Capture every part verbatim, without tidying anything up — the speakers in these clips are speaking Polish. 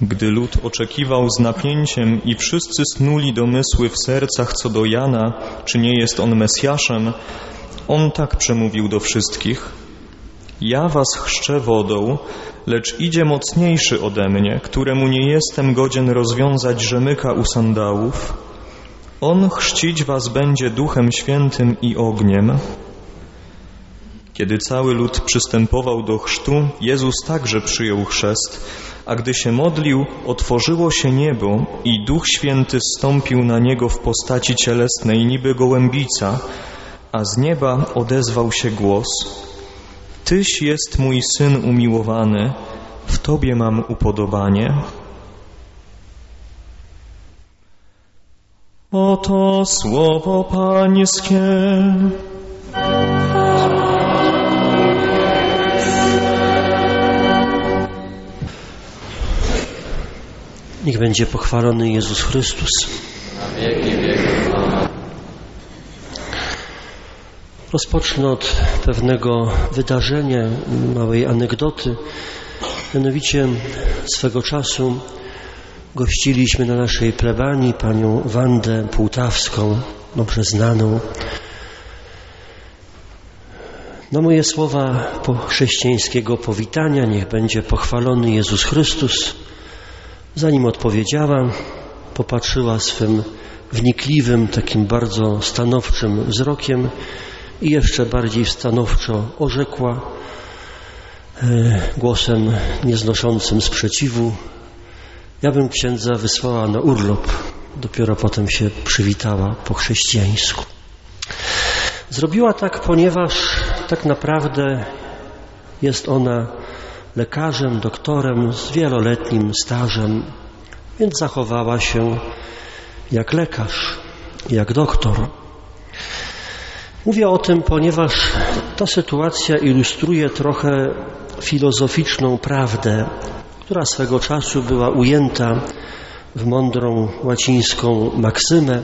Gdy lud oczekiwał z napięciem i wszyscy snuli domysły w sercach co do Jana, czy nie jest on Mesjaszem, on tak przemówił do wszystkich: ja was chrzczę wodą, lecz idzie mocniejszy ode mnie, któremu nie jestem godzien rozwiązać rzemyka u sandałów. On chrzcić was będzie Duchem Świętym i ogniem. Kiedy cały lud przystępował do chrztu, Jezus także przyjął chrzest, a gdy się modlił, otworzyło się niebo i Duch Święty zstąpił na niego w postaci cielesnej niby gołębica, a z nieba odezwał się głos: Tyś jest mój Syn umiłowany, w Tobie mam upodobanie. Oto słowo Pańskie. Niech będzie pochwalony Jezus Chrystus. Na wieki wieków. Rozpocznę od pewnego wydarzenia, małej anegdoty. Mianowicie swego czasu gościliśmy na naszej plebanii panią Wandę Półtawską, dobrze znaną. Na moje słowa chrześcijańskiego powitania: niech będzie pochwalony Jezus Chrystus, zanim odpowiedziała, popatrzyła swym wnikliwym, takim bardzo stanowczym wzrokiem i jeszcze bardziej stanowczo orzekła e, głosem nieznoszącym sprzeciwu: ja bym księdza wysłała na urlop. Dopiero potem się przywitała po chrześcijańsku. Zrobiła tak, ponieważ tak naprawdę jest ona lekarzem, doktorem z wieloletnim stażem, więc zachowała się jak lekarz, jak doktor. Mówię o tym, ponieważ ta sytuacja ilustruje trochę filozoficzną prawdę, która swego czasu była ujęta w mądrą łacińską maksymę,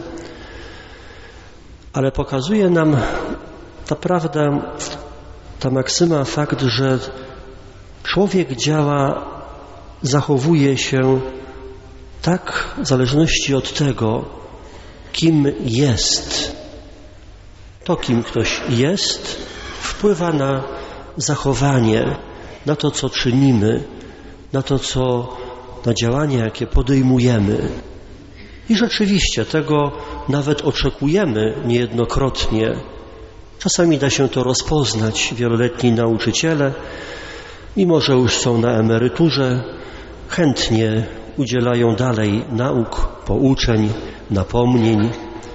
ale pokazuje nam ta prawda, ta maksyma, fakt, że człowiek działa, zachowuje się tak w zależności od tego, kim jest. To, kim ktoś jest, wpływa na zachowanie, na to, co czynimy, na to, co, na działania, jakie podejmujemy. I rzeczywiście tego nawet oczekujemy niejednokrotnie. Czasami da się to rozpoznać. Wieloletni nauczyciele, mimo że już są na emeryturze, chętnie udzielają dalej nauk, pouczeń, napomnień.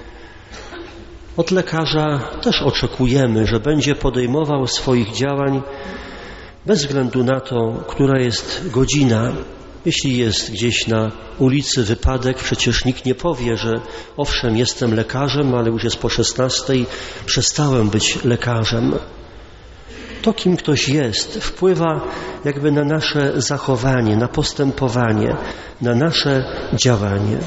Od lekarza też oczekujemy, że będzie podejmował swoich działań bez względu na to, która jest godzina. Jeśli jest gdzieś na ulicy wypadek, przecież nikt nie powie, że owszem, jestem lekarzem, ale już jest po szesnastej, przestałem być lekarzem. To, kim ktoś jest, wpływa jakby na nasze zachowanie, na postępowanie, na nasze działanie.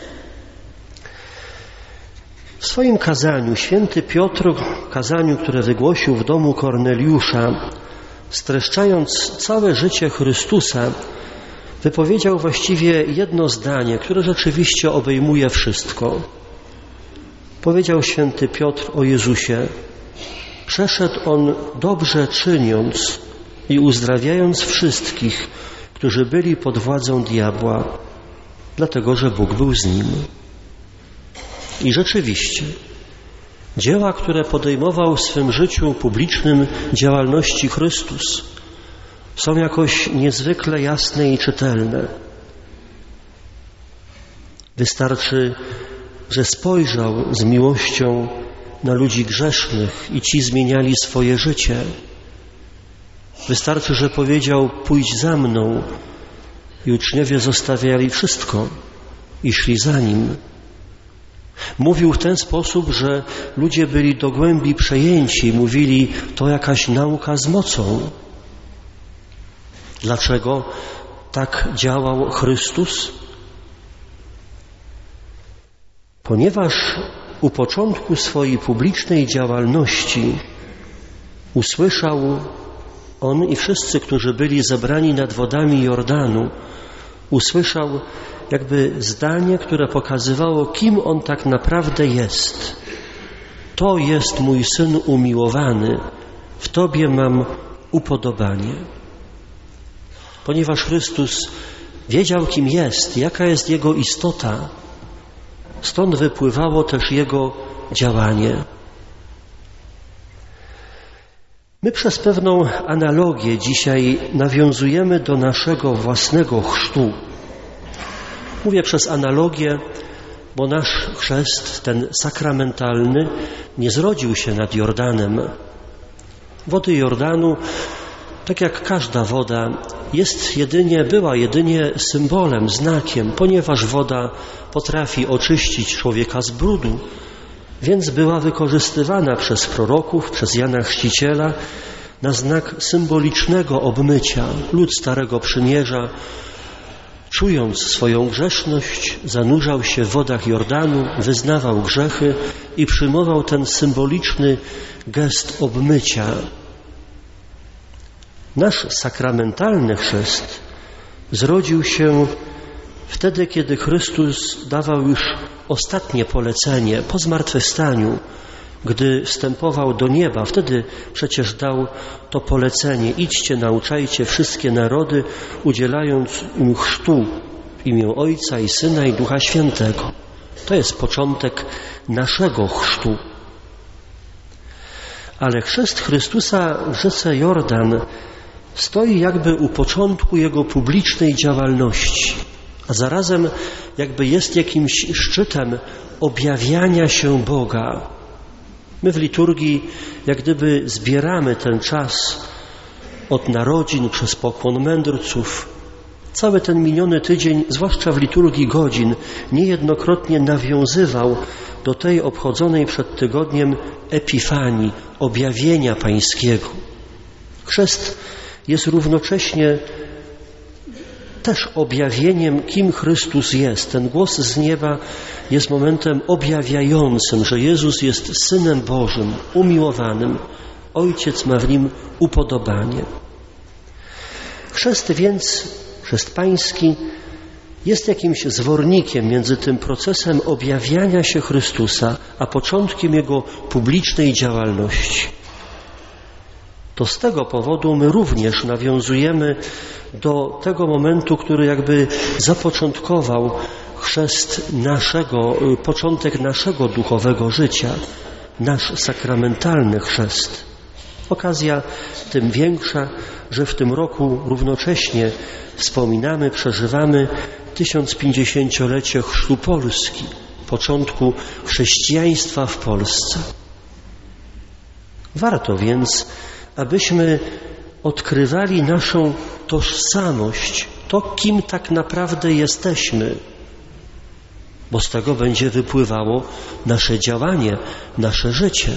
W swoim kazaniu święty Piotr, kazaniu, które wygłosił w domu Korneliusza, streszczając całe życie Chrystusa, wypowiedział właściwie jedno zdanie, które rzeczywiście obejmuje wszystko. Powiedział święty Piotr o Jezusie: przeszedł On dobrze czyniąc i uzdrawiając wszystkich, którzy byli pod władzą diabła, dlatego że Bóg był z Nim. I rzeczywiście dzieła, które podejmował w swym życiu publicznym działalności Chrystus, są jakoś niezwykle jasne i czytelne. Wystarczy, że spojrzał z miłością na ludzi grzesznych i ci zmieniali swoje życie. Wystarczy, że powiedział: pójdź za mną, i uczniowie zostawiali wszystko i szli za Nim. Mówił w ten sposób, że ludzie byli do głębi przejęci, mówili: to jakaś nauka z mocą. Dlaczego tak działał Chrystus? Ponieważ u początku swojej publicznej działalności usłyszał on i wszyscy, którzy byli zebrani nad wodami Jordanu, usłyszał jakby zdanie, które pokazywało, kim on tak naprawdę jest. To jest mój Syn umiłowany, w Tobie mam upodobanie. Ponieważ Chrystus wiedział, kim jest, jaka jest Jego istota, stąd wypływało też Jego działanie. My przez pewną analogię dzisiaj nawiązujemy do naszego własnego chrztu. Mówię przez analogię, bo nasz chrzest, ten sakramentalny, nie zrodził się nad Jordanem. Wody Jordanu, tak jak każda woda, jest jedynie, była jedynie symbolem, znakiem, ponieważ woda potrafi oczyścić człowieka z brudu, więc była wykorzystywana przez proroków, przez Jana Chrzciciela na znak symbolicznego obmycia. Lud Starego Przymierza, czując swoją grzeszność, zanurzał się w wodach Jordanu, wyznawał grzechy i przyjmował ten symboliczny gest obmycia. Nasz sakramentalny chrzest zrodził się wtedy, kiedy Chrystus dawał już ostatnie polecenie po zmartwychwstaniu, gdy wstępował do nieba. Wtedy przecież dał to polecenie: idźcie, nauczajcie wszystkie narody, udzielając im chrztu w imię Ojca i Syna i Ducha Świętego. To jest początek naszego chrztu. Ale chrzest Chrystusa w rzece Jordan stoi jakby u początku Jego publicznej działalności, a zarazem jakby jest jakimś szczytem objawiania się Boga. My w liturgii jak gdyby zbieramy ten czas od narodzin przez pokłon mędrców. Cały ten miniony tydzień, zwłaszcza w liturgii godzin, niejednokrotnie nawiązywał do tej obchodzonej przed tygodniem Epifanii, objawienia Pańskiego. Chrzest jest równocześnie też objawieniem, kim Chrystus jest. Ten głos z nieba jest momentem objawiającym, że Jezus jest Synem Bożym, umiłowanym. Ojciec ma w Nim upodobanie. Chrzest więc, chrzest Pański, jest jakimś zwornikiem między tym procesem objawiania się Chrystusa, a początkiem Jego publicznej działalności. To z tego powodu my również nawiązujemy do tego momentu, który jakby zapoczątkował chrzest naszego, początek naszego duchowego życia, nasz sakramentalny chrzest. Okazja tym większa, że w tym roku równocześnie wspominamy, przeżywamy tysiącpięćdziesięciolecie chrztu Polski, początku chrześcijaństwa w Polsce. Warto więc, abyśmy odkrywali naszą tożsamość, to kim tak naprawdę jesteśmy, bo z tego będzie wypływało nasze działanie, nasze życie.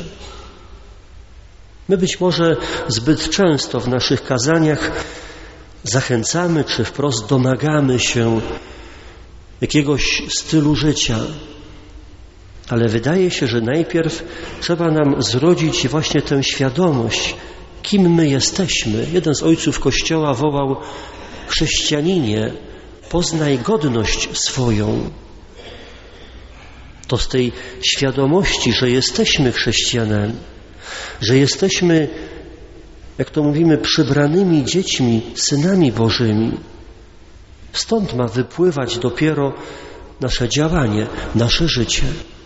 My być może zbyt często w naszych kazaniach zachęcamy, czy wprost domagamy się jakiegoś stylu życia, ale wydaje się, że najpierw trzeba nam zrodzić właśnie tę świadomość, kim my jesteśmy. Jeden z ojców Kościoła wołał: chrześcijaninie, poznaj godność swoją. To z tej świadomości, że jesteśmy chrześcijanami, że jesteśmy, jak to mówimy, przybranymi dziećmi, synami Bożymi. Stąd ma wypływać dopiero nasze działanie, nasze życie.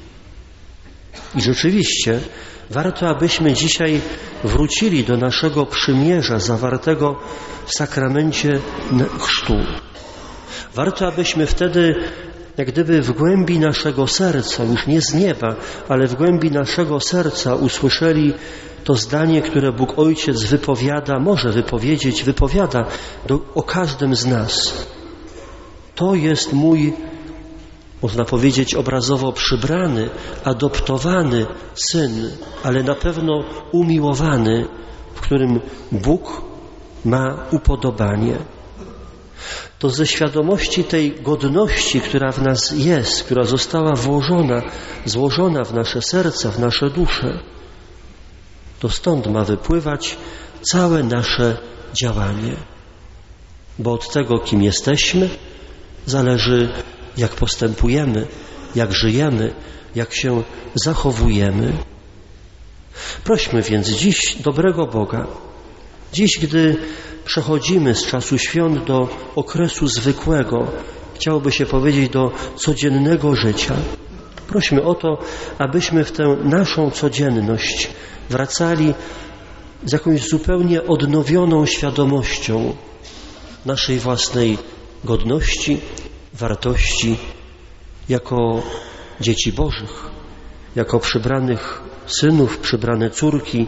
I rzeczywiście warto, abyśmy dzisiaj wrócili do naszego przymierza zawartego w sakramencie chrztu. Warto, abyśmy wtedy, jak gdyby w głębi naszego serca, już nie z nieba, ale w głębi naszego serca usłyszeli to zdanie, które Bóg Ojciec wypowiada, może wypowiedzieć, wypowiada do, o każdym z nas. To jest mój, można powiedzieć obrazowo, przybrany, adoptowany Syn, ale na pewno umiłowany, w którym Bóg ma upodobanie. To ze świadomości tej godności, która w nas jest, która została włożona, złożona w nasze serca, w nasze dusze, to stąd ma wypływać całe nasze działanie. Bo od tego, kim jesteśmy, zależy, jak postępujemy, jak żyjemy, jak się zachowujemy. Prośmy więc dziś dobrego Boga. Dziś, gdy przechodzimy z czasu świąt do okresu zwykłego, chciałoby się powiedzieć do codziennego życia, prośmy o to, abyśmy w tę naszą codzienność wracali z jakąś zupełnie odnowioną świadomością naszej własnej godności, wartości, jako dzieci Bożych, jako przybranych synów, przybrane córki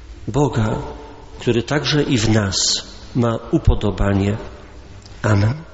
Boga, który także i w nas ma upodobanie. Amen.